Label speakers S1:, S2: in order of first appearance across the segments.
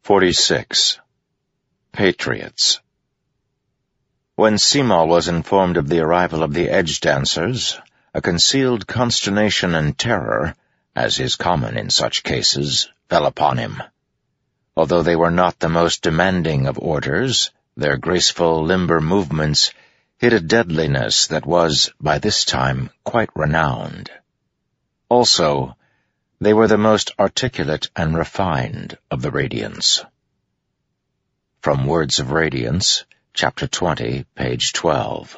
S1: 46. Patriots. When Semaal was informed of the arrival of the Edge Dancers, a concealed consternation and terror, as is common in such cases, fell upon him. Although they were not the most demanding of orders, their graceful, limber movements hid a deadliness that was, by this time, quite renowned. Also, they were the most articulate and refined of the Radiants. From Words of Radiance, Chapter 20, page 12.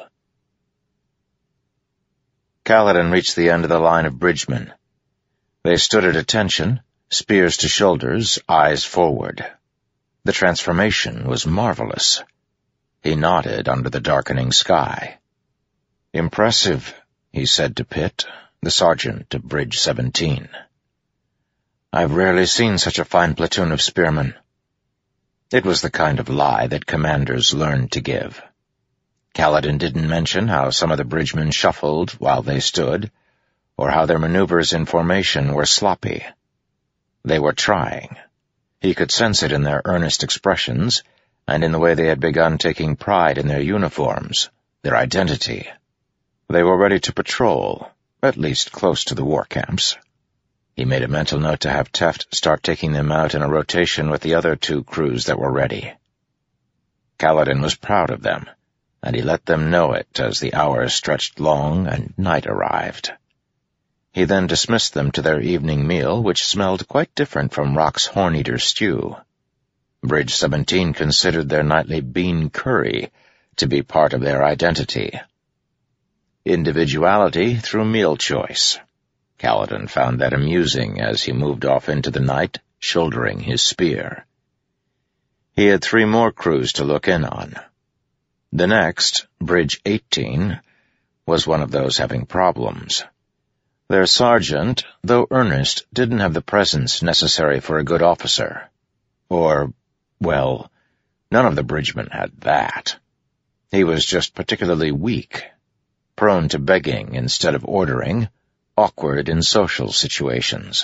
S1: Kaladin reached the end of the line of bridgemen. They stood at attention, spears to shoulders, eyes forward. The transformation was marvelous. He nodded under the darkening sky. "Impressive," he said to Pitt, the sergeant of Bridge 17. "I've rarely seen such a fine platoon of spearmen." It was the kind of lie that commanders learned to give. Kaladin didn't mention how some of the bridgemen shuffled while they stood, or how their maneuvers in formation were sloppy. They were trying. He could sense it in their earnest expressions, and in the way they had begun taking pride in their uniforms, their identity. They were ready to patrol, at least close to the war camps. He made a mental note to have Teft start taking them out in a rotation with the other two crews that were ready. Kaladin was proud of them, and he let them know it as the hours stretched long and night arrived. He then dismissed them to their evening meal, which smelled quite different from Rock's Horn-Eater stew. Bridge 17 considered their nightly bean curry to be part of their identity. Individuality through meal choice. Kaladin found that amusing as he moved off into the night, shouldering his spear. He had 3 more crews to look in on. The next, Bridge 18, was one of those having problems. Their sergeant, though earnest, didn't have the presence necessary for a good officer. Or, well, none of the bridgemen had that. He was just particularly weak, prone to begging instead of ordering, awkward in social situations.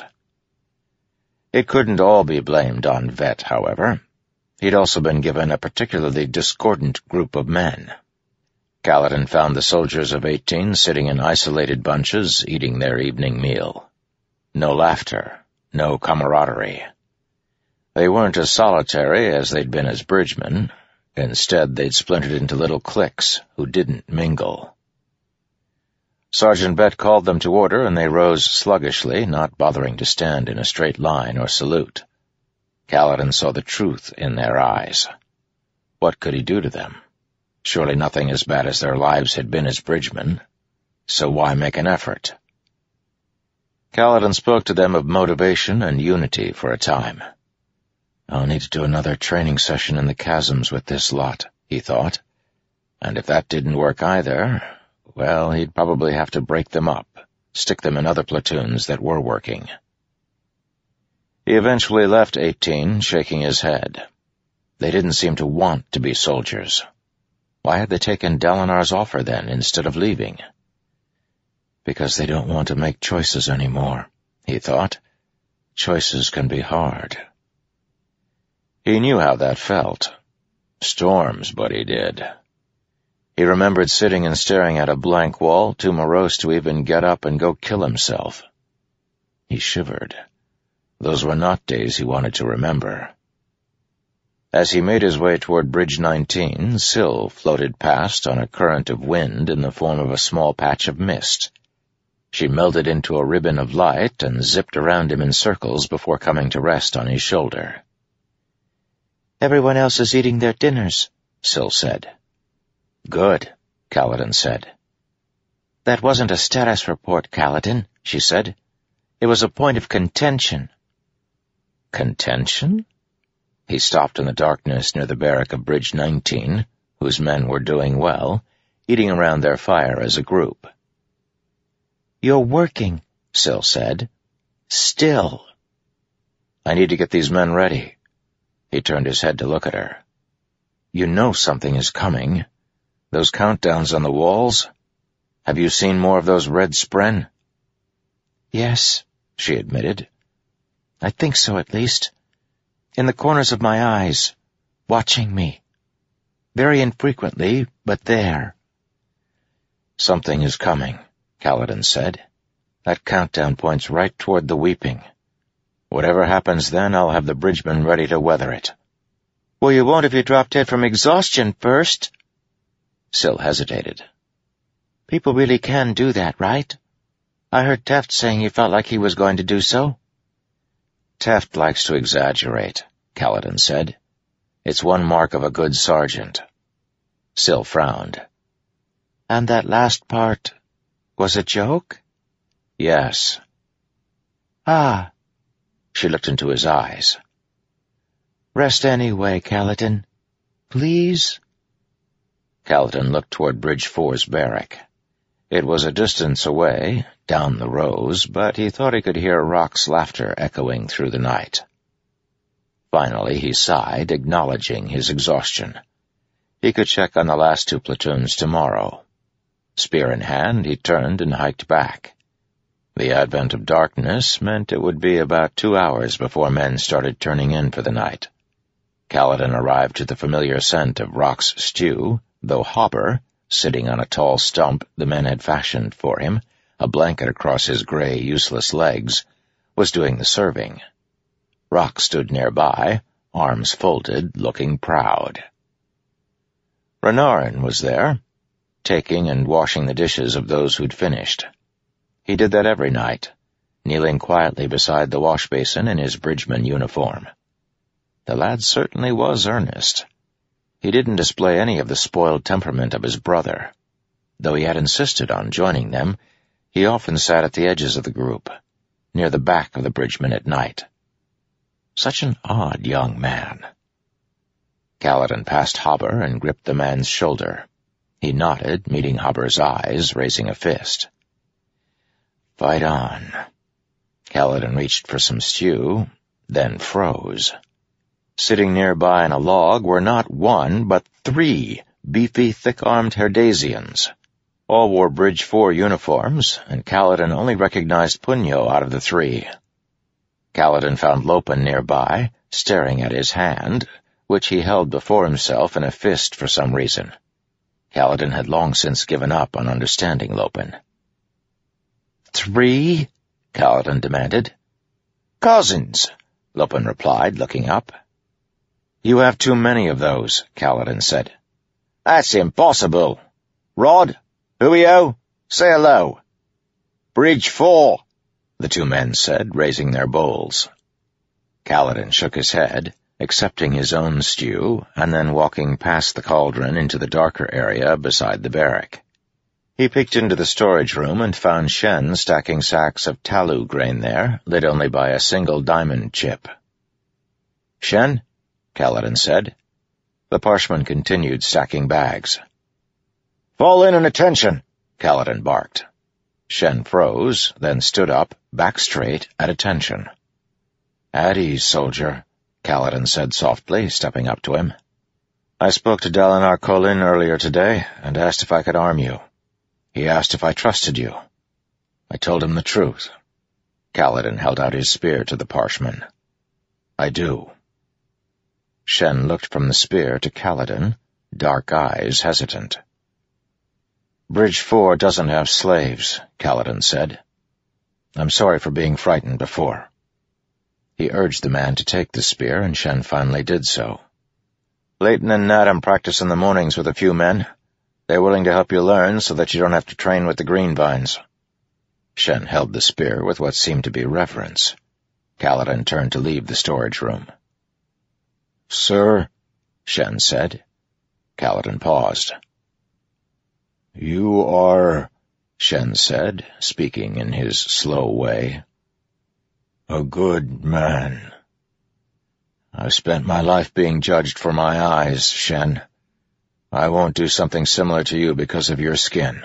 S1: It couldn't all be blamed on Vet, however. He'd also been given a particularly discordant group of men. Kaladin found the soldiers of 18 sitting in isolated bunches, eating their evening meal. No laughter, no camaraderie. They weren't as solitary as they'd been as bridgemen. Instead, they'd splintered into little cliques who didn't mingle. Sergeant Bett called them to order, and they rose sluggishly, not bothering to stand in a straight line or salute. Kaladin saw the truth in their eyes. What could he do to them? Surely nothing as bad as their lives had been as bridgemen. So why make an effort? Kaladin spoke to them of motivation and unity for a time. "I'll need to do another training session in the chasms with this lot," he thought. And if that didn't work either, well, he'd probably have to break them up, stick them in other platoons that were working. He eventually left 18, shaking his head. They didn't seem to want to be soldiers. Why had they taken Dalinar's offer, then, instead of leaving? Because they don't want to make choices anymore, he thought. Choices can be hard. He knew how that felt. Storms, but he did. He remembered sitting and staring at a blank wall, too morose to even get up and go kill himself. He shivered. Those were not days he wanted to remember. As he made his way toward Bridge 19, Syl floated past on a current of wind in the form of a small patch of mist. She melted into a ribbon of light and zipped around him in circles before coming to rest on his shoulder. "Everyone else is eating their dinners," Syl said. "Good," Kaladin said. "That wasn't a status report, Kaladin," she said. "It was a point of contention." Contention? He stopped in the darkness near the barrack of Bridge 19, whose men were doing well, eating around their fire as a group. "You're working," Syl said. "Still." "I need to get these men ready." He turned his head to look at her. "You know something is coming. Those countdowns on the walls? Have you seen more of those red spren?" "Yes," she admitted. "I think so, at least. in the corners of my eyes, watching me. Very infrequently, but there. Something is coming, Kaladin said. That countdown points right toward the weeping. Whatever happens then, I'll have the bridgemen ready to weather it. Well, you won't if you drop dead from exhaustion first. Syl hesitated. People really can do that, right? I heard Teft saying he felt like he was going to do so. Teft likes to exaggerate, Kaladin said. It's one mark of a good sergeant. Syl frowned. And that last part was a joke? Yes. Ah. She looked into his eyes. Rest anyway, Kaladin. Please? Kaladin looked toward Bridge 4's barrack. It was a distance away, down the rows, but he thought he could hear Rock's laughter echoing through the night. Finally he sighed, acknowledging his exhaustion. He could check on the last 2 platoons tomorrow. Spear in hand, he turned and hiked back. The advent of darkness meant it would be about 2 hours before men started turning in for the night. Kaladin arrived to the familiar scent of Rock's stew, though Hopper, sitting on a tall stump the men had fashioned for him, a blanket across his gray, useless legs, was doing the serving. Rock stood nearby, arms folded, looking proud. Renarin was there, taking and washing the dishes of those who'd finished. He did that every night, kneeling quietly beside the wash basin in his bridgeman uniform. The lad certainly was earnest. He didn't display any of the spoiled temperament of his brother. Though he had insisted on joining them, he often sat at the edges of the group, near the back of the bridgemen at night. Such an odd young man. Kaladin passed Hopper and gripped the man's shoulder. He nodded, meeting Hopper's eyes, raising a fist. Fight on. Kaladin reached for some stew, then froze. Sitting nearby on a log were not 1, but 3 beefy, thick-armed Herdasians. All wore Bridge 4 uniforms, and Kaladin only recognized Punyo out of the 3. Kaladin found Lopen nearby, staring at his hand, which he held before himself in a fist for some reason. Kaladin had long since given up on understanding Lopen. 3? Kaladin demanded. Cousins, Lopen replied, looking up. You have too many of those, Kaladin said. That's impossible. Rod, Huio, say hello. Bridge 4, the 2 men said, raising their bowls. Kaladin shook his head, accepting his own stew, and then walking past the cauldron into the darker area beside the barrack. He peeked into the storage room and found Shen stacking sacks of talu grain there, lit only by a single diamond chip. Shen? Kaladin said. The parshman continued stacking bags. Fall in and attention, Kaladin barked. Shen froze, then stood up, back straight, at attention. At ease, soldier, Kaladin said softly, stepping up to him. I spoke to Dalinar Kholin earlier today and asked if I could arm you. He asked if I trusted you. I told him the truth. Kaladin held out his spear to the parshman. I do. Shen looked from the spear to Kaladin, dark eyes hesitant. Bridge 4 doesn't have slaves, Kaladin said. I'm sorry for being frightened before. He urged the man to take the spear, and Shen finally did so. Leighton and Nadam practice in the mornings with a few men. They're willing to help you learn so that you don't have to train with the Greenvines. Shen held the spear with what seemed to be reverence. Kaladin turned to leave the storage room. Sir, Shen said. Kaladin paused. You are, Shen said, speaking in his slow way, a good man. I've spent my life being judged for my eyes, Shen. I won't do something similar to you because of your skin.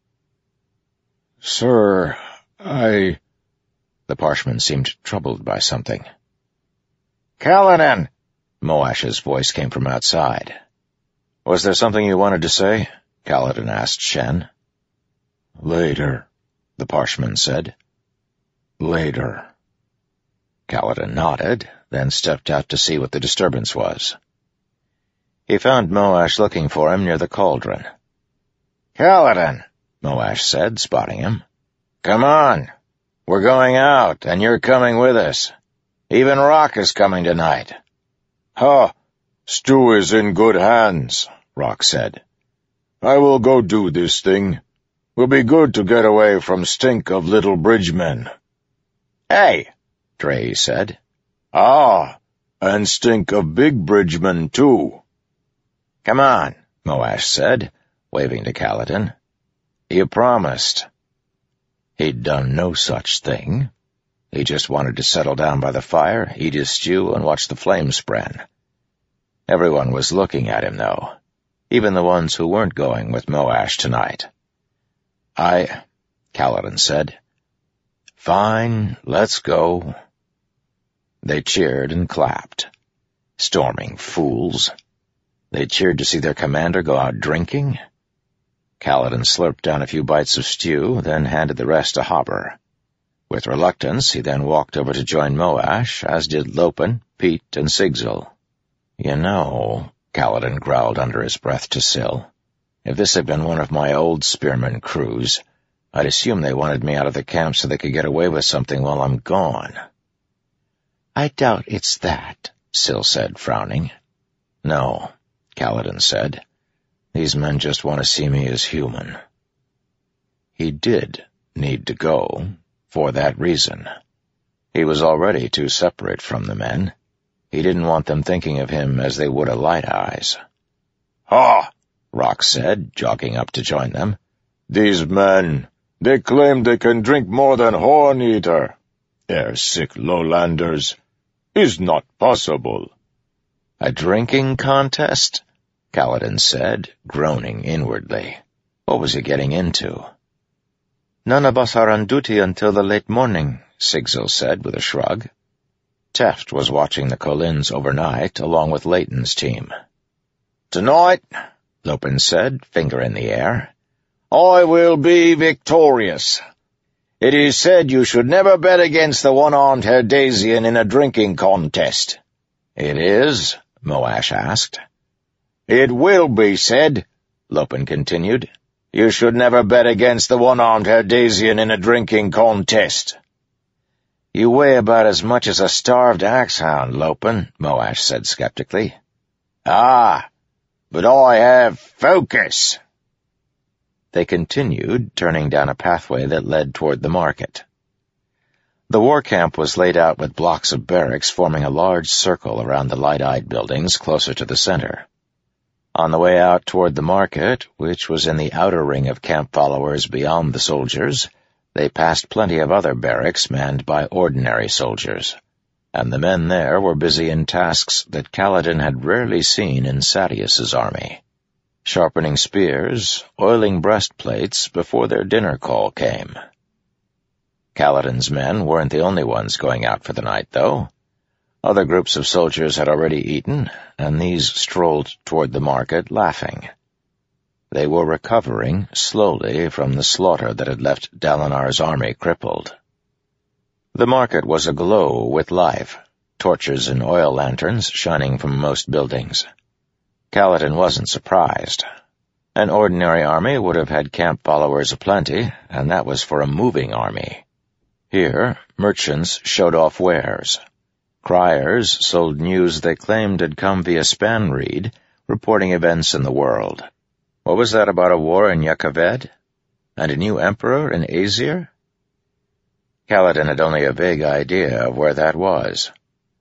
S1: Sir, The parshman seemed troubled by something. Kaladin! Moash's voice came from outside. Was there something you wanted to say? Kaladin asked Shen. Later, the parshman said. Later. Kaladin nodded, then stepped out to see what the disturbance was. He found Moash looking for him near the cauldron. "Kaladin," Moash said, spotting him. "Come on. We're going out, and you're coming with us. Even Rock is coming tonight."
S2: "Ha! Stu is in good hands," Rock said. "I will go do this thing. Will be good to get away from stink of little bridgemen."
S1: "Hey," Dre said.
S2: "Ah, and stink of big bridgemen, too."
S1: "Come on," Moash said, waving to Kaladin. "You promised." He'd done no such thing. He just wanted to settle down by the fire, eat his stew, and watch the flames spread. Everyone was looking at him, though, even the ones who weren't going with Moash tonight. Kaladin said. "Fine, let's go." They cheered and clapped. Storming fools. They cheered to see their commander go out drinking. Kaladin slurped down a few bites of stew, then handed the rest to Hopper. With reluctance, he then walked over to join Moash, as did Lopen, Pete, and Sigzil. "You know," Kaladin growled under his breath to Syl, "if this had been one of my old spearman crews, I'd assume they wanted me out of the camp so they could get away with something while I'm gone." "I doubt it's that," Syl said, frowning. "No," Kaladin said. "These men just want to see me as human." He did need to go, for that reason. He was already too separate from the men. He didn't want them thinking of him as they would a Light Eyes.
S2: "Ha!"
S1: Rock said, jogging up to join them.
S2: "These men, they claim they can drink more than Horn-Eater. They're sick lowlanders. Is not possible."
S1: "A drinking contest?" Kaladin said, groaning inwardly. What was he getting into? "None of us are on duty until the late morning," Sigzil said with a shrug. Teft was watching the Kholins overnight, along with Leighton's team.
S2: "Tonight,"
S1: Lopen said, finger in the air,
S2: "I will be victorious. It is said you should never bet against the one-armed Herdasian in a drinking contest."
S1: "It is?" Moash asked.
S2: "It will be said," Lopen continued. "You should never bet against the one-armed Herdasian in a drinking contest."
S1: "You weigh about as much as a starved axehound, Lopen," Moash said skeptically.
S2: "Ah, but I have focus."
S1: They continued, turning down a pathway that led toward the market. The war camp was laid out with blocks of barracks forming a large circle around the light-eyed buildings closer to the center. On the way out toward the market, which was in the outer ring of camp followers beyond the soldiers, they passed plenty of other barracks manned by ordinary soldiers, and the men there were busy in tasks that Kaladin had rarely seen in Sadeas's army. Sharpening spears, oiling breastplates before their dinner call came. Kaladin's men weren't the only ones going out for the night, though. Other groups of soldiers had already eaten, and these strolled toward the market laughing. They were recovering slowly from the slaughter that had left Dalinar's army crippled. The market was aglow with life, torches and oil lanterns shining from most buildings. Kaladin wasn't surprised. An ordinary army would have had camp followers aplenty, and that was for a moving army. Here, merchants showed off wares. Criers sold news they claimed had come via Spanreed, reporting events in the world. What was that about a war in Yakaved? And a new emperor in Aesir? Kaladin had only a vague idea of where that was.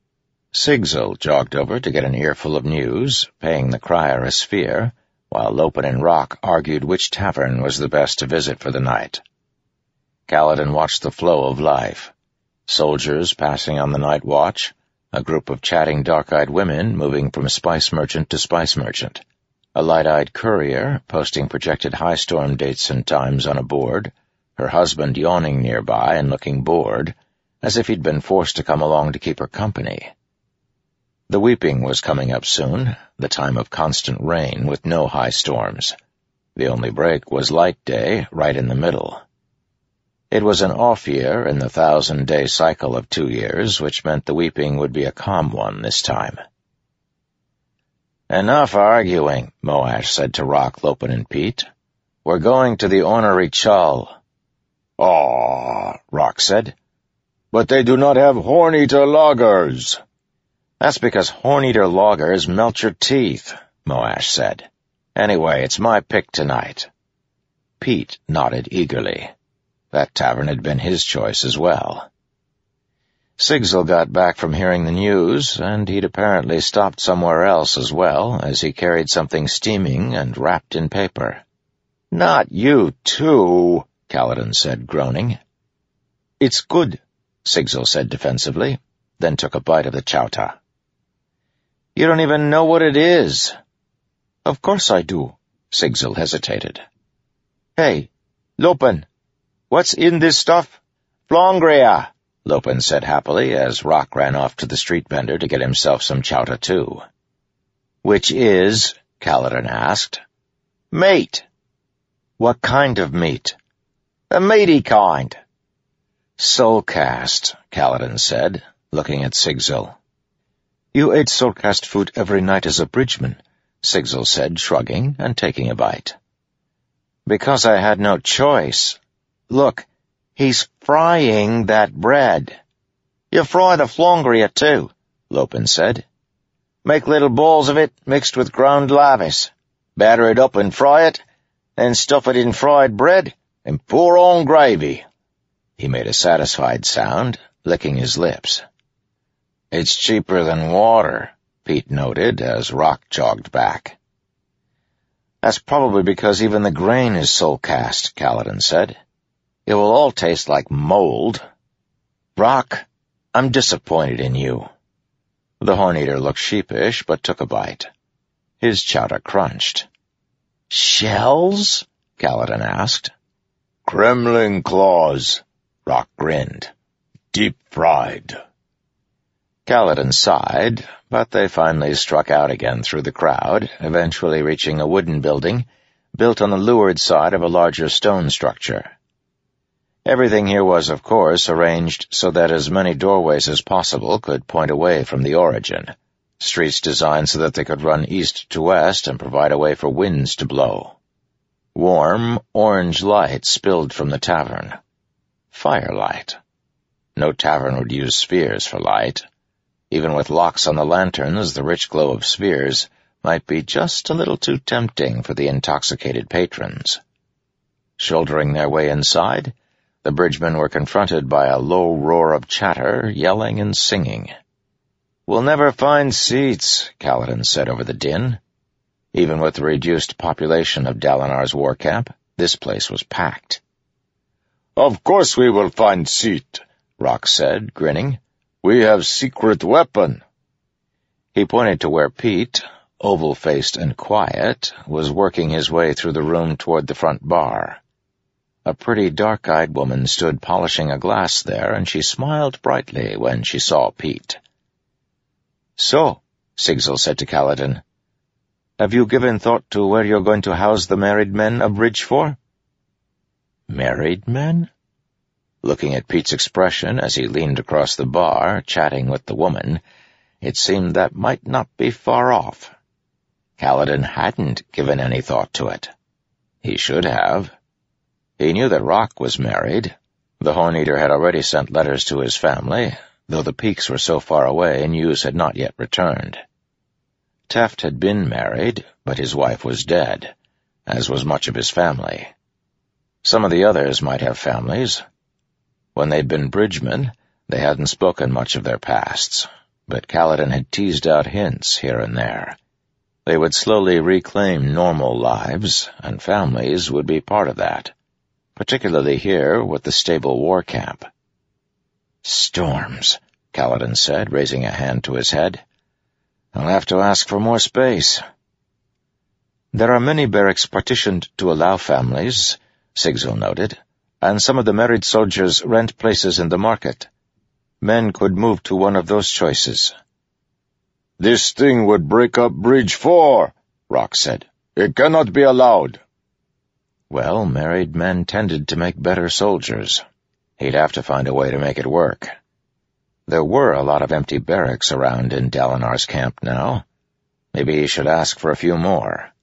S1: Sigzil jogged over to get an earful of news, paying the crier a sphere, while Lopen and Rock argued which tavern was the best to visit for the night. Kaladin watched the flow of life. Soldiers passing on the night watch, a group of chatting dark-eyed women moving from spice merchant to spice merchant, a light-eyed courier posting projected high-storm dates and times on a board, her husband yawning nearby and looking bored, as if he'd been forced to come along to keep her company. The weeping was coming up soon, the time of constant rain with no high storms. The only break was light day right in the middle. It was an off year in the 1,000-day cycle of 2 years, which meant the weeping would be a calm one this time. "Enough arguing," Moash said to Rock, Lopen, and Pete. "We're going to the ornery Chul."
S2: "Ah," Rock said. "But they do not have horn-eater loggers."
S1: "That's because horn-eater loggers melt your teeth," Moash said. "Anyway, it's my pick tonight." Pete nodded eagerly. That tavern had been his choice as well. Sigzil got back from hearing the news, and he'd apparently stopped somewhere else as well, as he carried something steaming and wrapped in paper. "Not you, too," Kaladin said, groaning. "It's good," Sigzil said defensively, then took a bite of the chowta. "You don't even know what it is." "Of course I do," Sigzil hesitated. "Hey, Lopen, what's in this stuff?" "Flongria," Lopen said happily as Rock ran off to the street vendor to get himself some chowta too. "Which is?" Kaladin asked. "Meat." "What kind of meat?" "The meaty kind." "Soulcast," Kaladin said, looking at Sigzil. "You ate soulcast food every night as a bridgeman," Sigzil said, shrugging and taking a bite. "Because I had no choice. Look, he's frying that bread." "You fry the flongria too," Lopen said. "Make little balls of it mixed with ground lavis. Batter it up and fry it, then stuff it in fried bread and pour on gravy." He made a satisfied sound, licking his lips. "It's cheaper than water," Pete noted as Rock jogged back. "That's probably because even the grain is soulcast," Kaladin said. "It will all taste like mold. Rock, I'm disappointed in you." The horn-eater looked sheepish, but took a bite. His chowta crunched. "Shells?" Kaladin asked.
S2: "Kremling claws,"
S1: Rock grinned.
S2: "Deep-fried."
S1: Kaladin sighed, but they finally struck out again through the crowd, eventually reaching a wooden building built on the leeward side of a larger stone structure. Everything here was, of course, arranged so that as many doorways as possible could point away from the origin, streets designed so that they could run east to west and provide a way for winds to blow. Warm, orange light spilled from the tavern. Firelight. No tavern would use spheres for light. Even with locks on the lanterns, the rich glow of spheres might be just a little too tempting for the intoxicated patrons. Shouldering their way inside, the bridgemen were confronted by a low roar of chatter, yelling and singing. "We'll never find seats," Kaladin said over the din. Even with the reduced population of Dalinar's war camp, this place was packed.
S2: "Of course we will find seat," Rock said, grinning. "We have secret weapon."
S1: He pointed to where Pete, oval-faced and quiet, was working his way through the room toward the front bar. A pretty dark-eyed woman stood polishing a glass there, and she smiled brightly when she saw Pete. "So," Sigzil said to Kaladin, "have you given thought to where you're going to house the married men of Bridgefor?" "Married men?" Looking at Pete's expression as he leaned across the bar, chatting with the woman, it seemed that might not be far off. Kaladin hadn't given any thought to it. He should have. He knew that Rock was married. The horn-eater had already sent letters to his family, though the peaks were so far away news had not yet returned. Teft had been married, but his wife was dead, as was much of his family. Some of the others might have families. When they'd been bridgemen, they hadn't spoken much of their pasts, but Kaladin had teased out hints here and there. They would slowly reclaim normal lives, and families would be part of that, particularly here with the stable war camp. "Storms," Kaladin said, raising a hand to his head. "I'll have to ask for more space." "There are many barracks partitioned to allow families," Sigzil noted, "and some of the married soldiers rent places in the market. Men could move to one of those choices."
S2: "This thing would break up Bridgefor," Rock said. "It cannot be allowed."
S1: Well, married men tended to make better soldiers, He'd have to find a way to make it work. There were a lot of empty barracks around in Dalinar's camp now. Maybe he should ask for a few more.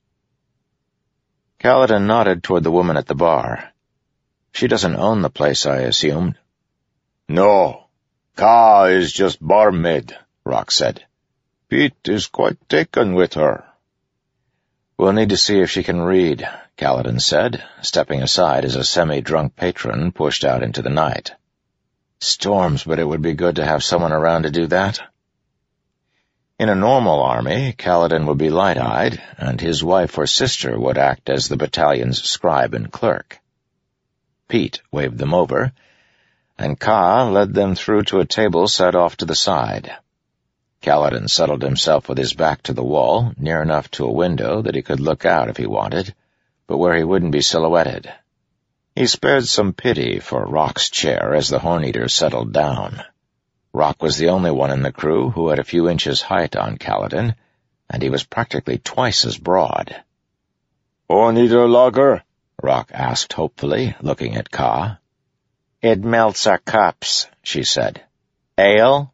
S1: Kaladin nodded toward the woman at the bar. She doesn't own the place, I assumed.
S2: No, Ka is just barmaid, Rock said. Pete is quite taken with her.
S1: We'll need to see if she can read, Kaladin said, stepping aside as a semi-drunk patron pushed out into the night. Storms, but it would be good to have someone around to do that. In a normal army, Kaladin would be light-eyed, and his wife or sister would act as the battalion's scribe and clerk. Pete waved them over, and Ka led them through to a table set off to the side. Kaladin settled himself with his back to the wall, near enough to a window that he could look out if he wanted, but where he wouldn't be silhouetted. He spared some pity for Rock's chair as the Horn-Eater settled down. Rock was the only one in the crew who had a few inches height on Kaladin, and he was practically twice as broad.
S2: Horn-Eater lager?
S1: Rock asked hopefully, looking at Ka. It melts our cups, she said. Ale?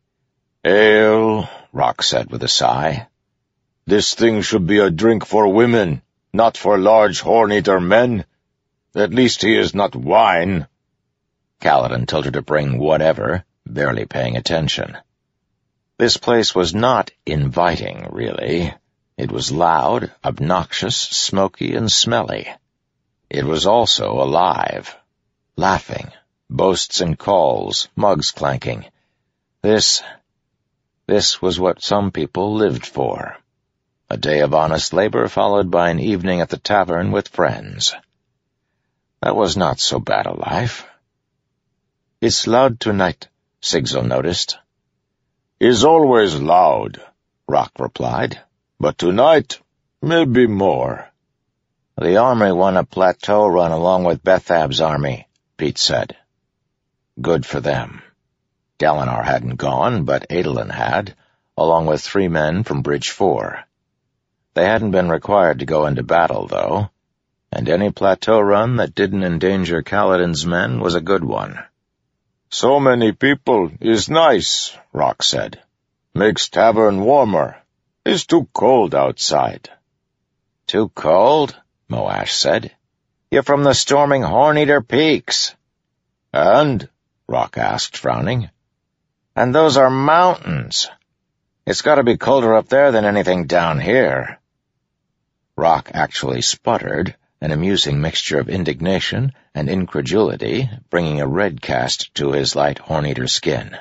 S2: Ale,
S1: Rock said with a sigh.
S2: This thing should be a drink for women, not for large Horn-Eater men. At least he is not wine.
S1: Kaladin told her to bring whatever, barely paying attention. This place was not inviting, really. It was loud, obnoxious, smoky, and smelly. It was also alive. Laughing, boasts and calls, mugs clanking. This was what some people lived for. A day of honest labor followed by an evening at the tavern with friends. That was not so bad a life. It's loud tonight, Sigzil noticed.
S2: Is always loud, Rock replied. But tonight, maybe more.
S1: The army won a plateau run along with Bethab's army, Pete said. Good for them. Dalinar hadn't gone, but Adolin had, along with 3 men from Bridge 4. They hadn't been required to go into battle, though, and any plateau run that didn't endanger Kaladin's men was a good one.
S2: So many people is nice, Rock said. Makes tavern warmer. It's too cold outside.
S1: Too cold? Moash said. You're from the storming Horn-Eater Peaks.
S2: And?
S1: Rock asked, frowning. And those are mountains. It's got to be colder up there than anything down here. Rock actually sputtered, an amusing mixture of indignation and incredulity, bringing a red cast to his light Horn-Eater skin.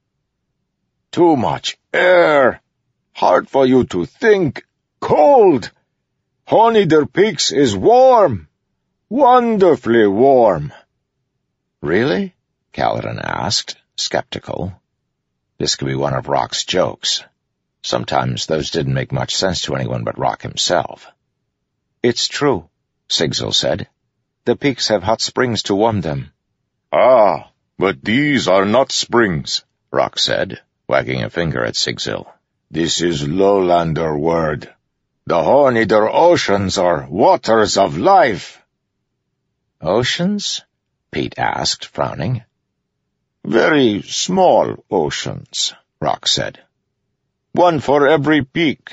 S2: Too much air. Hard for you to think. Cold. Horn-Eater Peaks is warm. Wonderfully warm.
S1: Really? Kaladin asked, skeptical. This could be one of Rock's jokes. Sometimes those didn't make much sense to anyone but Rock himself. It's true, Sigzil said. The peaks have hot springs to warm them.
S2: Ah, but these are not springs,
S1: Rock said, wagging a finger at Sigzil.
S2: This is lowlander word. The Horn-Eater oceans are waters of life.
S1: Oceans? Pete asked, frowning.
S2: Very small oceans, Rock said. One for every peak.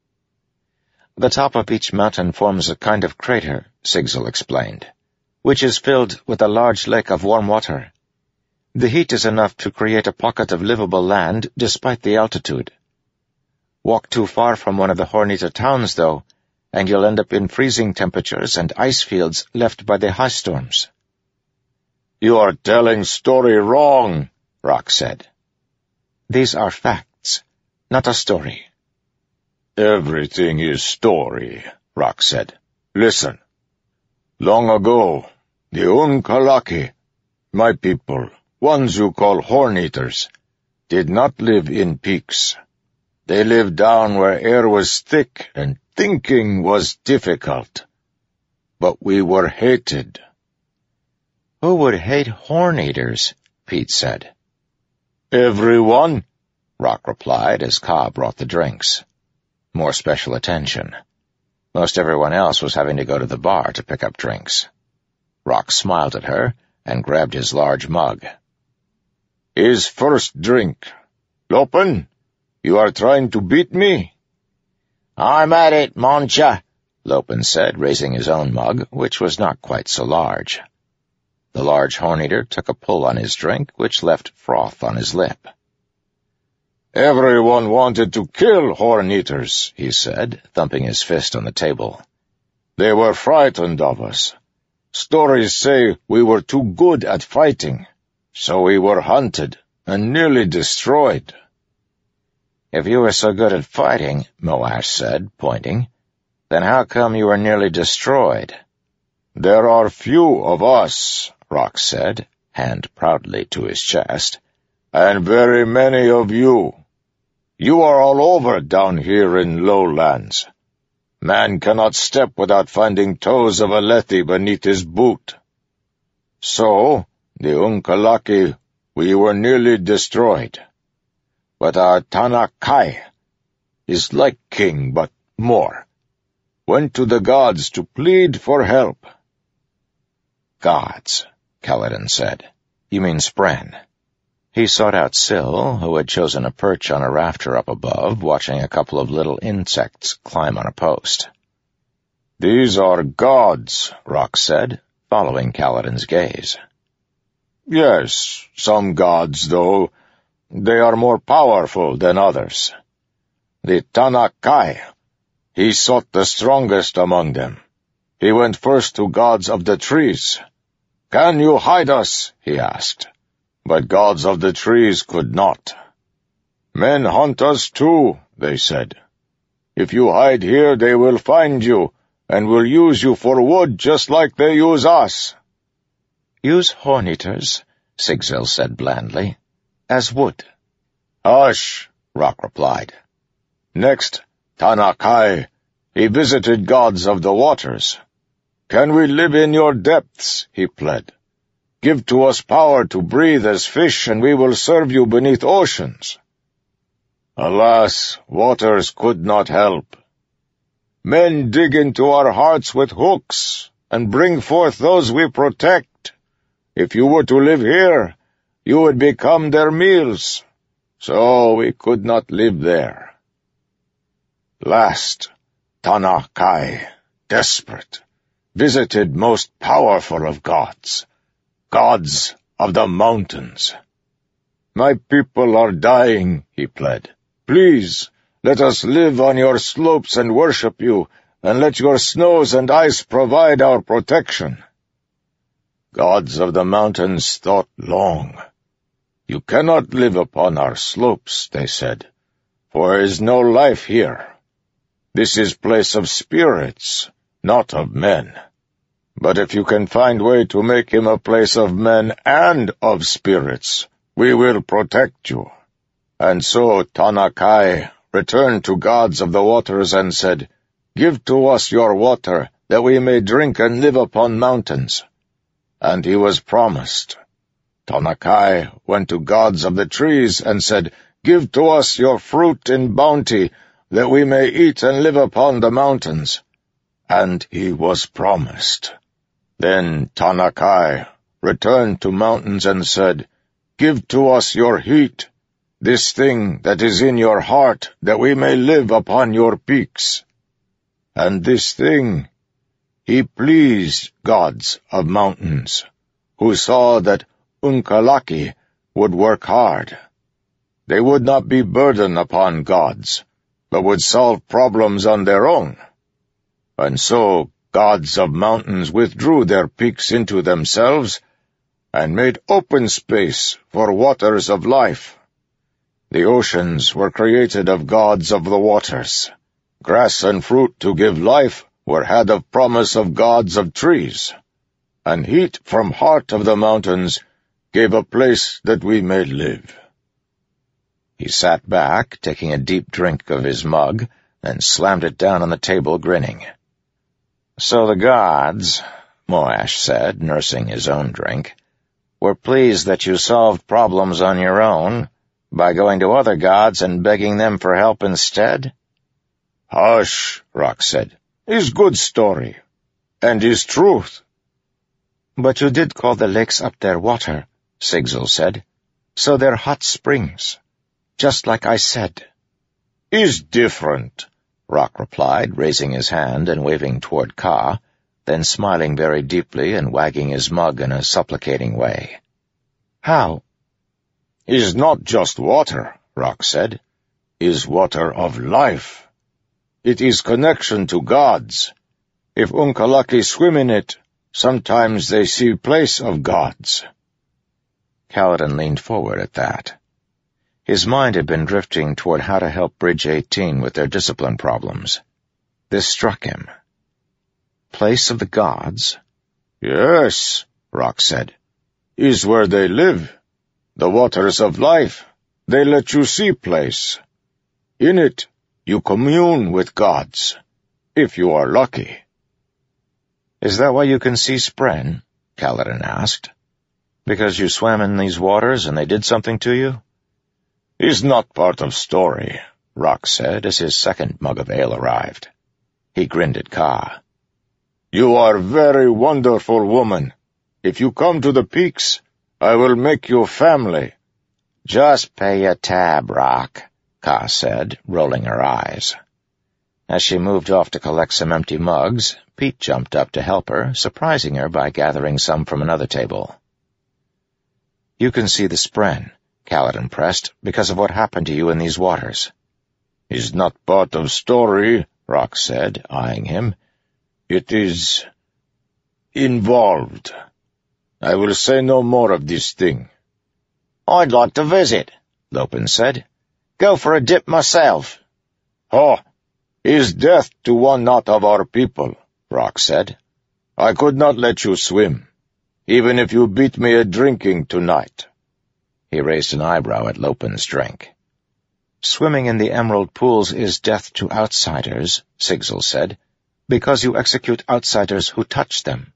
S1: The top of each mountain forms a kind of crater, Sigzil explained, which is filled with a large lake of warm water. The heat is enough to create a pocket of livable land despite the altitude. Walk too far from one of the Horn-Eater towns, though, and you'll end up in freezing temperatures and ice fields left by the high storms.
S2: You are telling story wrong, Rock said.
S1: These are facts, not a story.
S2: Everything is story, Rock said. Listen. Long ago, the Unkalaki, my people, ones you call Horn-Eaters, did not live in peaks. They lived down where air was thick and thinking was difficult. But we were hated.
S1: Who would hate Horn-Eaters? Pete said.
S2: Everyone,
S1: Rock replied as Ka brought the drinks. More special attention. Most everyone else was having to go to the bar to pick up drinks. Rock smiled at her and grabbed his large mug.
S2: "His first drink. Lopen, you are trying to beat me?"
S1: "I'm at it, Moncha," Lopen said, raising his own mug, which was not quite so large. The large Horn-Eater took a pull on his drink, which left froth on his lip.
S2: "Everyone wanted to kill Horn-Eaters," he said, thumping his fist on the table. "They were frightened of us. Stories say we were too good at fighting, so we were hunted and nearly destroyed."
S1: "If you were so good at fighting," Moash said, pointing, "then how come you were nearly destroyed?"
S2: "There are few of us," Rock said,
S1: hand proudly to his chest,
S2: "and very many of you. You are all over down here in lowlands. Man cannot step without finding toes of Alethi beneath his boot. So, the Unkalaki, we were nearly destroyed. But our Tanakai is like king, but more. Went to the gods to plead for help."
S1: "Gods," Kaladin said. "You mean Spren." He sought out Syl, who had chosen a perch on a rafter up above, watching a couple of little insects climb on a post.
S2: "These are gods,"
S1: Rock said, following Kaladin's gaze.
S2: "Yes, some gods, though. They are more powerful than others. The Tanakai, he sought the strongest among them. He went first to gods of the trees. 'Can you hide us?' he asked. But gods of the trees could not. 'Men hunt us too,' they said. 'If you hide here, they will find you, and will use you for wood just like they use us.'"
S1: "Use Horn-Eaters," Sigzil said blandly, "as wood."
S2: "Hush," Rock replied. "Next, Tanakai, he visited gods of the waters. 'Can we live in your depths?' he pled. 'Give to us power to breathe as fish, and we will serve you beneath oceans.' Alas, waters could not help. 'Men dig into our hearts with hooks, and bring forth those we protect. If you were to live here, you would become their meals. So we could not live there.' Last, Tanakai, desperate, visited most powerful of gods, gods of the mountains. 'My people are dying,' he pled. 'Please, let us live on your slopes and worship you, and let your snows and ice provide our protection.' Gods of the mountains thought long. 'You cannot live upon our slopes,' they said, 'for there is no life here. This is place of spirits, not of men. But if you can find way to make him a place of men and of spirits, we will protect you.' And so Tanakai returned to gods of the waters and said, 'Give to us your water, that we may drink and live upon mountains.' And he was promised. Tanakai went to gods of the trees and said, 'Give to us your fruit in bounty, that we may eat and live upon the mountains.' And he was promised. Then Tanakai returned to mountains and said, 'Give to us your heat, this thing that is in your heart, that we may live upon your peaks.' And this thing, he pleased gods of mountains, who saw that Unkalaki would work hard. They would not be burden upon gods, but would solve problems on their own. And so gods of mountains withdrew their peaks into themselves and made open space for waters of life. The oceans were created of gods of the waters. Grass and fruit to give life were had of promise of gods of trees. And heat from heart of the mountains gave a place that we may live."
S1: He sat back, taking a deep drink of his mug, then slammed it down on the table, grinning. "So the gods," Moash said, nursing his own drink, "were pleased that you solved problems on your own by going to other gods and begging them for help instead?"
S2: "Hush," Rock said. "Is good story, and is truth."
S1: But you did call the lakes up there water, Sigzil said. So they're hot springs, just like I said.
S2: Is different,
S1: Rock replied, raising his hand and waving toward Ka, then smiling very deeply and wagging his mug in a supplicating way. How?
S2: Is not just water, Rock said. Is water of life. It is connection to gods. If Unkalaki swim in it, sometimes they see place of gods.
S1: Kaladin leaned forward at that. His mind had been drifting toward how to help Bridge 18 with their discipline problems. This struck him. Place of the gods?
S2: Yes, Rock said. Is where they live. The waters of life. They let you see place. In it, you commune with gods, if you are lucky.
S1: Is that why you can see Spren? Kaladin asked. Because you swam in these waters and they did something to you?
S2: Is not part of story,
S1: Rock said as his second mug of ale arrived. He grinned at Ka.
S2: You are very wonderful woman. If you come to the peaks, I will make you family.
S1: Just pay your tab, Rock, Ka said, rolling her eyes. As she moved off to collect some empty mugs, Pete jumped up to help her, surprising her by gathering some from another table. You can see the Spren, Kaladin pressed, because of what happened to you in these waters.
S2: Is not part of story, Rock said, eyeing him. It is involved. I will say no more of this thing.
S1: I'd like to visit, Lopen said. Go for a dip myself.
S2: Oh, is death to one not of our people, Rock said. I could not let you swim, even if you beat me at drinking tonight.
S1: He raised an eyebrow at Lopen's drink. Swimming in the emerald pools is death to outsiders, Sigzil said, because you execute outsiders who touch them.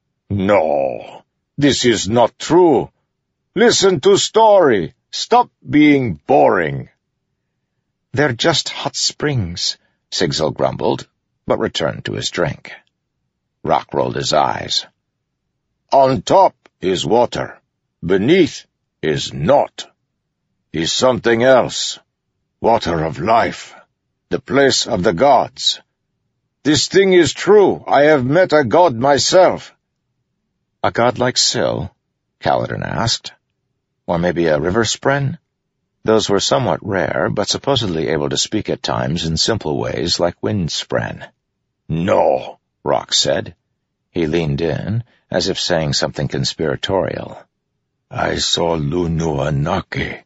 S2: No, this is not true. Listen to story. Stop being boring.
S1: They're just hot springs, Sigzil grumbled, but returned to his drink. Rock rolled his eyes.
S2: On top is water. Beneath is not. Is something else. Water of life. The place of the gods. This thing is true. I have met a god myself.
S1: A god like Syl? Kaladin asked. Or maybe a river Spren? Those were somewhat rare, but supposedly able to speak at times in simple ways like wind Spren.
S2: No,
S1: Rock said. He leaned in, as if saying something conspiratorial.
S2: I saw Lunuanaki.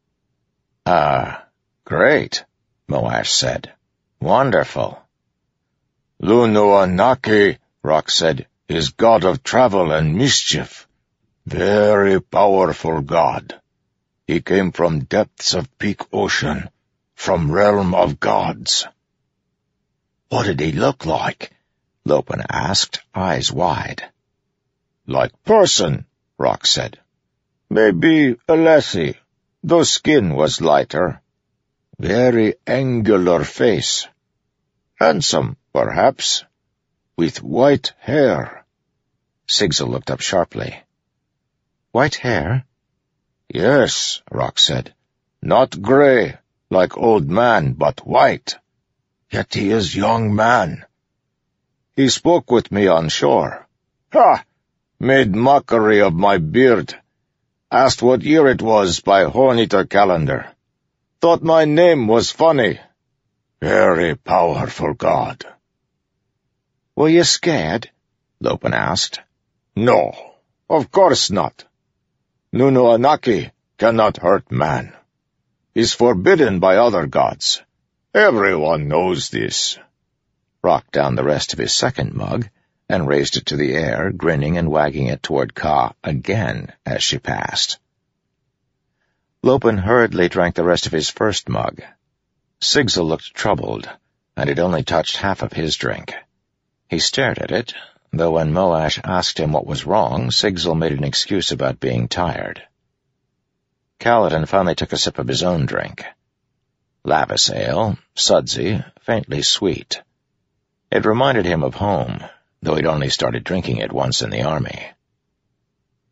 S1: Great, Moash said. Wonderful.
S2: Lunuanaki, Rock said, is god of travel and mischief. Very powerful god. He came from depths of peak ocean, from realm of gods.
S1: What did he look like? Lopen asked, eyes wide.
S2: Like person, Rock said. Maybe a lassie, though skin was lighter. Very angular face. Handsome, perhaps, with white hair.
S1: Sigzil looked up sharply. White hair?
S2: Yes, Rock said. Not grey, like old man, but white. Yet he is young man. He spoke with me on shore. Ha! Made mockery of my beard. Asked what year it was by Horn-Eater calendar. Thought my name was funny. Very powerful god.
S1: Were you scared? Lopen asked.
S2: No, of course not. Nunuanaki cannot hurt man. Is forbidden by other gods. Everyone knows this.
S1: Rock downed the rest of his second mug and raised it to the air, grinning and wagging it toward Ka again as she passed. Lopen hurriedly drank the rest of his first mug. Sigzil looked troubled, and had only touched half of his drink. He stared at it, though when Moash asked him what was wrong, Sigzil made an excuse about being tired. Kaladin finally took a sip of his own drink. Lavis ale, sudsy, faintly sweet. It reminded him of home, though he'd only started drinking it once in the army.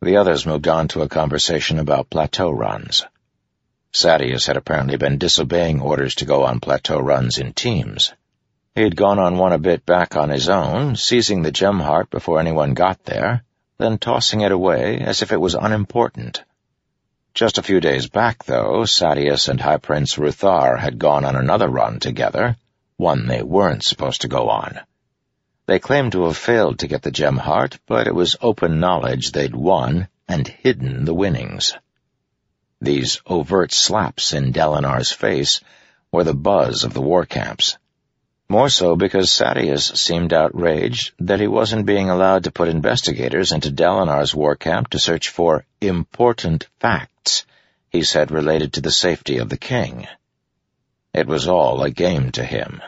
S1: The others moved on to a conversation about plateau runs. Sadeas had apparently been disobeying orders to go on plateau runs in teams. He had gone on one a bit back on his own, seizing the gem heart before anyone got there, then tossing it away as if it was unimportant. Just a few days back, though, Sadeas and High Prince Ruthar had gone on another run together, one they weren't supposed to go on. They claimed to have failed to get the gem heart, but it was open knowledge they'd won and hidden the winnings. These overt slaps in Dalinar's face were the buzz of the war camps. More so because Sadeas seemed outraged that he wasn't being allowed to put investigators into Dalinar's war camp to search for important facts, he said, related to the safety of the king. It was all a game to him.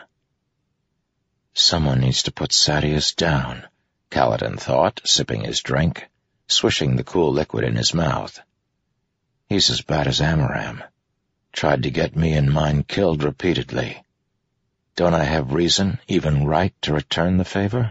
S1: Someone needs to put Sadeas down, Kaladin thought, sipping his drink, swishing the cool liquid in his mouth. He's as bad as Amaram. Tried to get me and mine killed repeatedly. Don't I have reason, even right, to return the favor?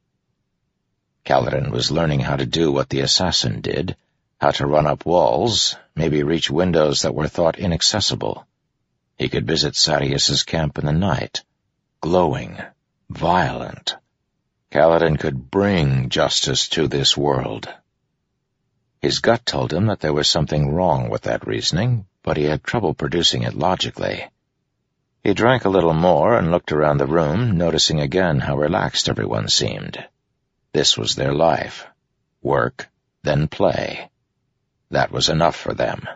S1: Kaladin was learning how to do what the assassin did, how to run up walls, maybe reach windows that were thought inaccessible. He could visit Sadeas's camp in the night, glowing, violent. Kaladin could bring justice to this world. His gut told him that there was something wrong with that reasoning, but he had trouble producing it logically. He drank a little more and looked around the room, noticing again how relaxed everyone seemed. This was their life. Work, then play. That was enough for them.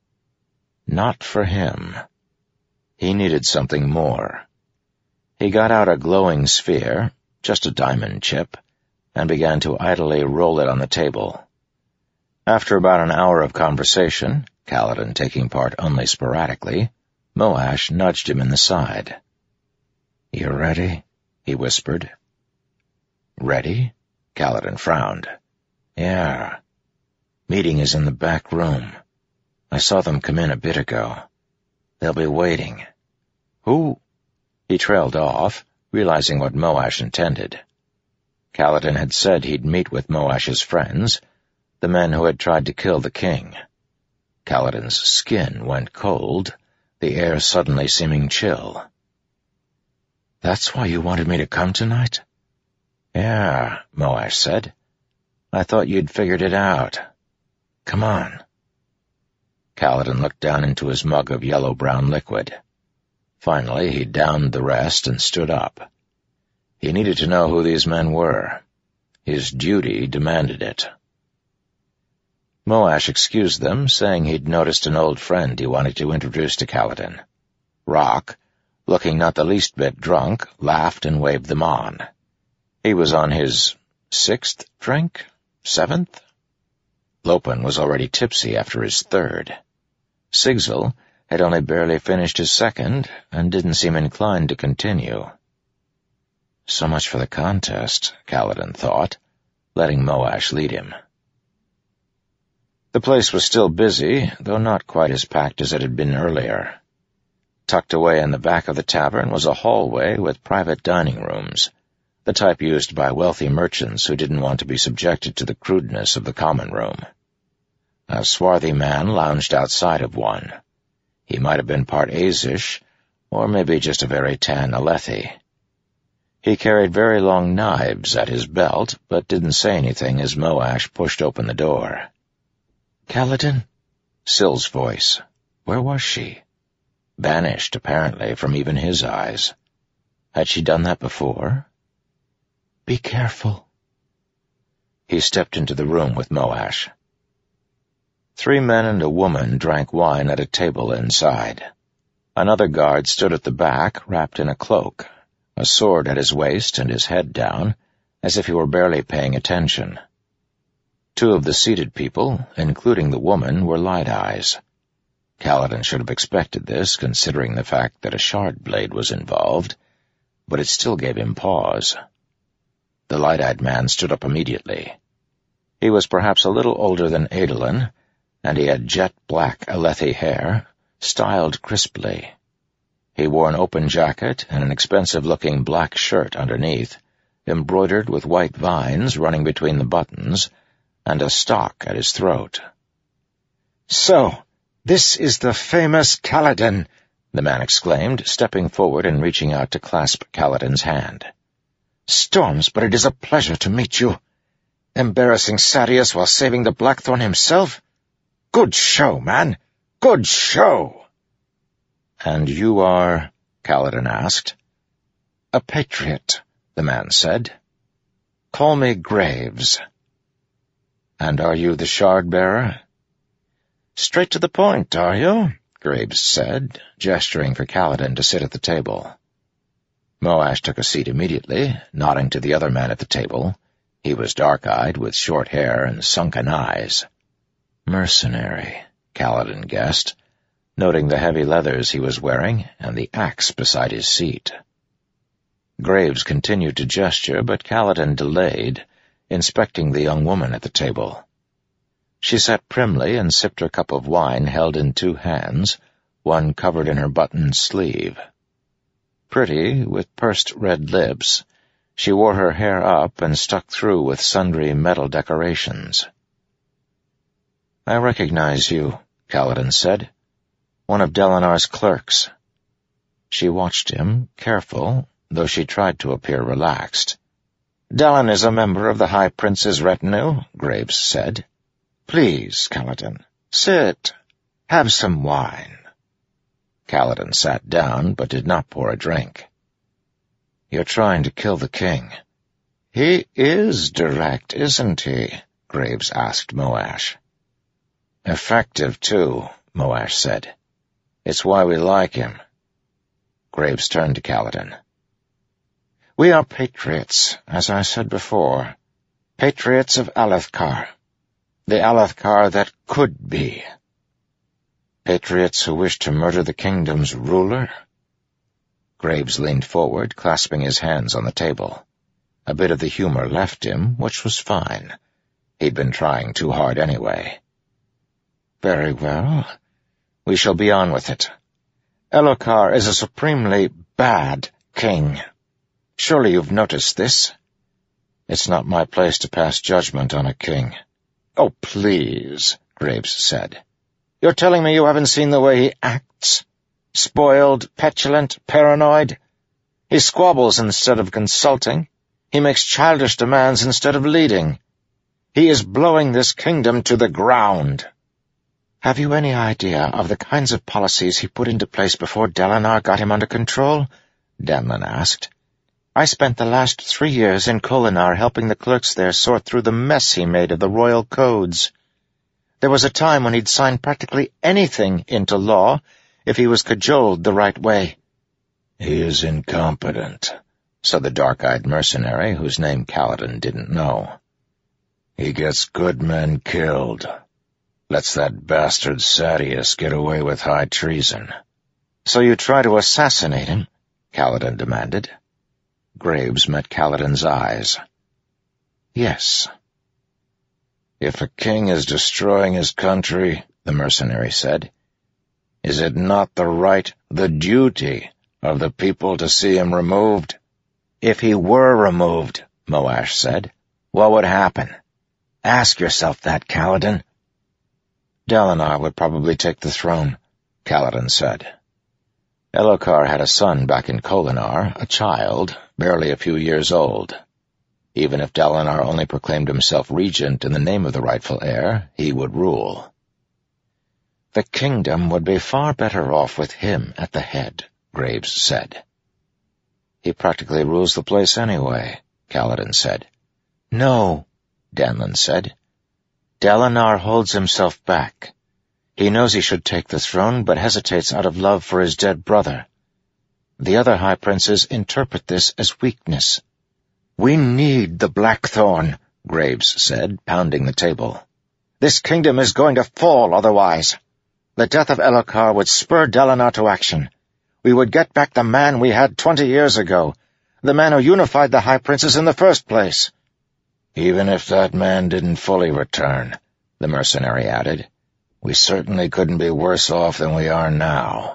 S1: Not for him. He needed something more. He got out a glowing sphere, just a diamond chip, and began to idly roll it on the table. After about an hour of conversation, Kaladin taking part only sporadically, Moash nudged him in the side. "You ready?" he whispered. "Ready?" Kaladin frowned. "Yeah. Meeting is in the back room. I saw them come in a bit ago. They'll be waiting." "Who?" He trailed off, realizing what Moash intended. Kaladin had said he'd meet with Moash's friends, the men who had tried to kill the king. Kaladin's skin went cold, the air suddenly seeming chill. "That's why you wanted me to come tonight?" "Yeah," Moash said. "I thought you'd figured it out. Come on." Kaladin looked down into his mug of yellow-brown liquid. Finally, he downed the rest and stood up. He needed to know who these men were. His duty demanded it. Moash excused them, saying he'd noticed an old friend he wanted to introduce to Kaladin. Rock, looking not the least bit drunk, laughed and waved them on. He was on his 6th drink? 7th? Lopen was already tipsy after his 3rd. Sigzil had only barely finished his 2nd and didn't seem inclined to continue. So much for the contest, Kaladin thought, letting Moash lead him. The place was still busy, though not quite as packed as it had been earlier. Tucked away in the back of the tavern was a hallway with private dining rooms, the type used by wealthy merchants who didn't want to be subjected to the crudeness of the common room. A swarthy man lounged outside of one. He might have been part Azish, or maybe just a very tan Alethi. He carried very long knives at his belt, but didn't say anything as Moash pushed open the door. "Kaladin?" Syl's voice. Where was she? Banished, apparently, from even his eyes. Had she done that before? "Be careful." He stepped into the room with Moash. 3 men and a woman drank wine at a table inside. Another guard stood at the back, wrapped in a cloak, a sword at his waist and his head down, as if he were barely paying attention. 2 of the seated people, including the woman, were light-eyes. Kaladin should have expected this, considering the fact that a shard blade was involved, but it still gave him pause. The light-eyed man stood up immediately. He was perhaps a little older than Adolin, and he had jet-black Alethi hair, styled crisply. He wore an open jacket and an expensive-looking black shirt underneath, embroidered with white vines running between the buttons, and a stock at his throat.
S3: "So, this is the famous Kaladin," the man exclaimed, stepping forward and reaching out to clasp Kaladin's hand. "Storms, but it is a pleasure to meet you. Embarrassing Sadeas while saving the Blackthorn himself? Good show, man. Good show."
S1: "And you are?" Kaladin asked.
S3: "A patriot," the man said. "Call me Graves."
S1: "And are you the shard-bearer?"
S3: "Straight to the point, are you?"
S1: Graves said, gesturing for Kaladin to sit at the table. Moash took a seat immediately, nodding to the other man at the table. He was dark-eyed, with short hair and sunken eyes. Mercenary, Kaladin guessed, noting the heavy leathers he was wearing and the axe beside his seat. Graves continued to gesture, but Kaladin delayed, inspecting the young woman at the table. She sat primly and sipped her cup of wine held in two hands, one covered in her buttoned sleeve. Pretty, with pursed red lips, she wore her hair up and stuck through with sundry metal decorations. "I recognize you," Kaladin said. "One of Dalinar's clerks." She watched him, careful, though she tried to appear relaxed.
S3: "Dalin is a member of the High Prince's retinue," Graves said. "Please, Kaladin, sit. Have some wine."
S1: Kaladin sat down, but did not pour a drink. "You're trying to kill the king."
S3: "He is direct, isn't he?" Graves asked Moash.
S1: "Effective, too," Moash said. "It's why we like him." Graves turned to Kaladin.
S3: "We are patriots, as I said before. Patriots of Alethkar. The Alethkar that could be."
S1: "Patriots who wish to murder the kingdom's ruler?" Graves leaned forward, clasping his hands on the table. A bit of the humor left him, which was fine. He'd been trying too hard anyway.
S3: "Very well. We shall be on with it. Elhokar is a supremely bad king. Surely you've noticed this?"
S1: "It's not my place to pass judgment on a king."
S3: "Oh, please," Graves said. "You're telling me you haven't seen the way he acts? Spoiled, petulant, paranoid? He squabbles instead of consulting. He makes childish demands instead of leading. He is blowing this kingdom to the ground." "Have you any idea of the kinds of policies he put into place before Dalinar got him under control?" Danlin asked. "I spent the last 3 years in Kholinar helping the clerks there sort through the mess he made of the royal codes. There was a time when he'd sign practically anything into law if he was cajoled the right way."
S2: "He is incompetent," said the dark-eyed mercenary whose name Kaladin didn't know. "He gets good men killed. Lets that bastard Sadeas get away with high treason."
S3: "So you try to assassinate him?" Kaladin demanded.
S1: Graves met Kaladin's eyes.
S3: "Yes."
S2: "If a king is destroying his country," the mercenary said, "is it not the right, the duty, of the people to see him removed?"
S3: "If he were removed," Moash said, "what would happen? Ask yourself that, Kaladin."
S1: "Dalinar would probably take the throne," Kaladin said. Elhokar had a son back in Kholinar, a child, barely a few years old. Even if Dalinar only proclaimed himself regent in the name of the rightful heir, he would rule.
S3: "The kingdom would be far better off with him at the head," Graves said.
S1: "He practically rules the place anyway," Kaladin said.
S3: "No," Danlin said. "Dalinar holds himself back. He knows he should take the throne, but hesitates out of love for his dead brother. The other high princes interpret this as weakness." "We need the Blackthorn," Graves said, pounding the table. "This kingdom is going to fall otherwise. The death of Elhokar would spur Dalinar to action. We would get back the man we had 20 years ago, the man who unified the high princes in the first place."
S2: "Even if that man didn't fully return," the mercenary added, "we certainly couldn't be worse off than we are now."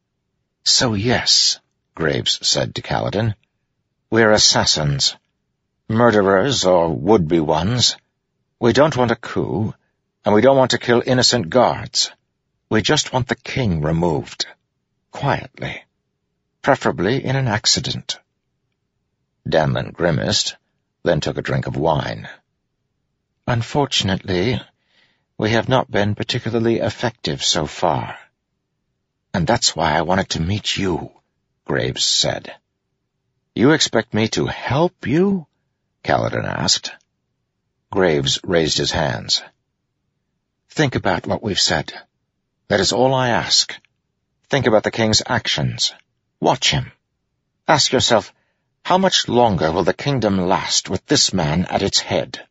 S3: "So yes," Graves said to Kaladin, "we're assassins. Murderers, or would-be ones. We don't want a coup, and we don't want to kill innocent guards. We just want the king removed. Quietly. Preferably in an accident."
S1: Danlin grimaced, then took a drink of wine.
S3: "Unfortunately, we have not been particularly effective so far. And that's why I wanted to meet you," Graves said.
S1: "You expect me to help you?" Kaladin asked.
S3: Graves raised his hands. "Think about what we've said. That is all I ask. Think about the king's actions. Watch him. Ask yourself, how much longer will the kingdom last with this man at its head?"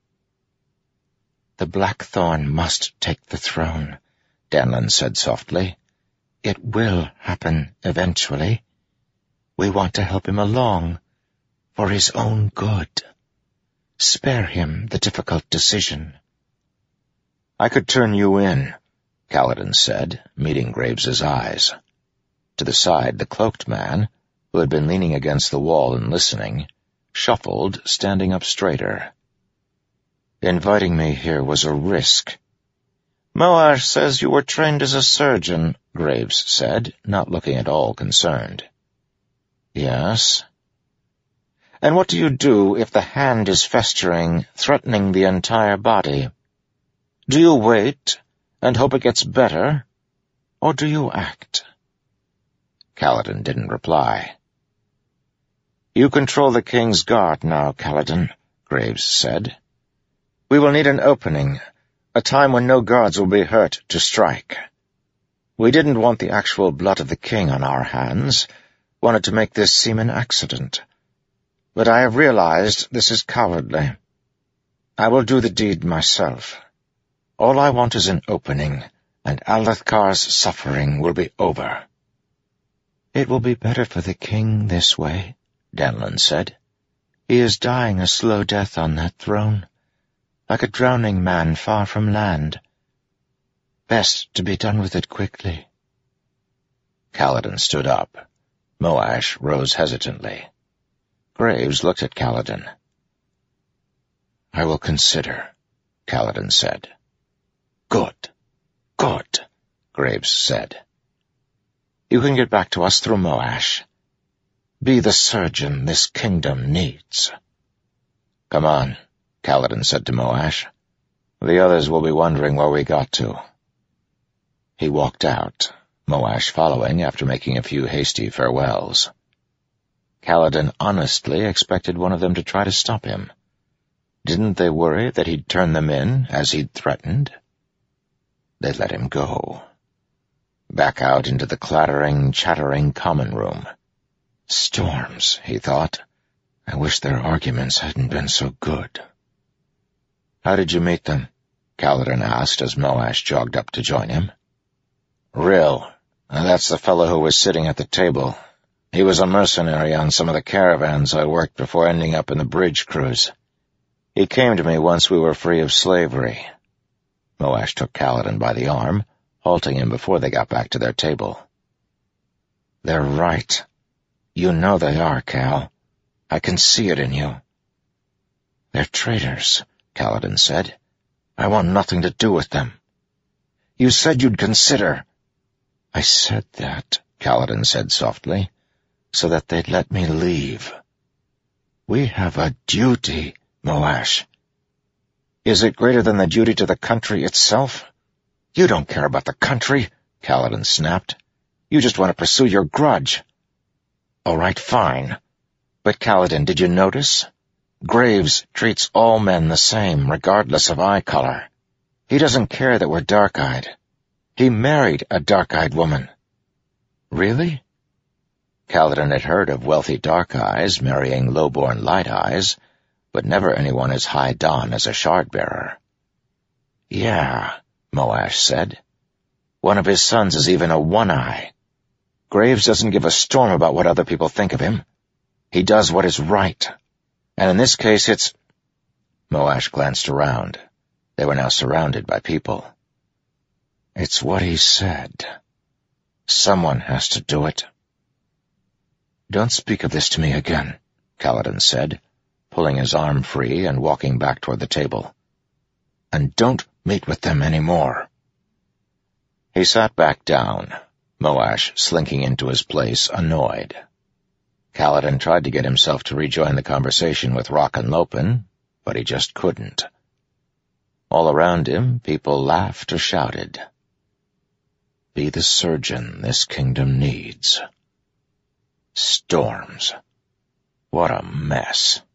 S3: "The Blackthorn must take the throne," Danlin said softly. "It will happen eventually. We want to help him along, for his own good. Spare him the difficult decision."
S1: "I could turn you in," Kaladin said, meeting Graves's eyes. To the side, the cloaked man, who had been leaning against the wall and listening, shuffled, standing up straighter.
S3: "Inviting me here was a risk." "Moash says you were trained as a surgeon," Graves said, not looking at all concerned.
S1: "Yes."
S3: "And what do you do if the hand is festering, threatening the entire body? Do you wait and hope it gets better, or do you act?"
S1: Kaladin didn't reply.
S3: "You control the king's guard now, Kaladin," Graves said. "We will need an opening, a time when no guards will be hurt to strike. We didn't want the actual blood of the king on our hands, wanted to make this seem an accident. But I have realized this is cowardly. I will do the deed myself. All I want is an opening, and Alethkar's suffering will be over." "It will be better for the king this way," Danlin said. "He is dying a slow death on that throne, like a drowning man far from land. Best to be done with it quickly."
S1: Kaladin stood up. Moash rose hesitantly. Graves looked at Kaladin.
S3: "I will consider," Kaladin said.
S1: Good, Graves said.
S3: "You can get back to us through Moash. Be the surgeon this kingdom needs."
S1: "Come on," Kaladin said to Moash. "The others will be wondering where we got to." He walked out, Moash following after making a few hasty farewells. Kaladin honestly expected one of them to try to stop him. Didn't they worry that he'd turn them in, as he'd threatened? They let him go. Back out into the clattering, chattering common room.
S3: Storms, he thought. I wish their arguments hadn't been so good.
S1: "How did you meet them?" Kaladin asked as Moash jogged up to join him. "Rill. That's the fellow who was sitting at the table. He was a mercenary on some of the caravans I worked before ending up in the bridge crews. He came to me once we were free of slavery." Moash took Kaladin by the arm, halting him before they got back to their table.
S3: "They're right. You know they are, Cal. I can see it in you." "They're traitors," Kaladin said. "I want nothing to do with them." "You said you'd consider." "I said that," Kaladin said softly, "so that they'd let me leave. We have a duty, Moash." "Is it greater than the duty to the country itself?" "You don't care about the country," Kaladin snapped. "You just want to pursue your grudge." "All right, fine. But Kaladin, did you notice? Graves treats all men the same, regardless of eye color. He doesn't care that we're dark-eyed. He married a dark-eyed woman." "Really?" Kaladin had heard of wealthy dark eyes marrying low-born light eyes, but never anyone as high don as a shard-bearer. "Yeah," Moash said. "One of his sons is even a one-eye. Graves doesn't give a storm about what other people think of him. He does what is right. And in this case, it's—" Moash glanced around. They were now surrounded by people. "It's what he said. Someone has to do it." "Don't speak of this to me again," Kaladin said, pulling his arm free and walking back toward the table. and don't meet with them anymore."
S1: He sat back down, Moash slinking into his place, annoyed. Kaladin tried to get himself to rejoin the conversation with Rock and Lopen, but he just couldn't. All around him, people laughed or shouted. Be the surgeon this kingdom needs. Storms. What a mess.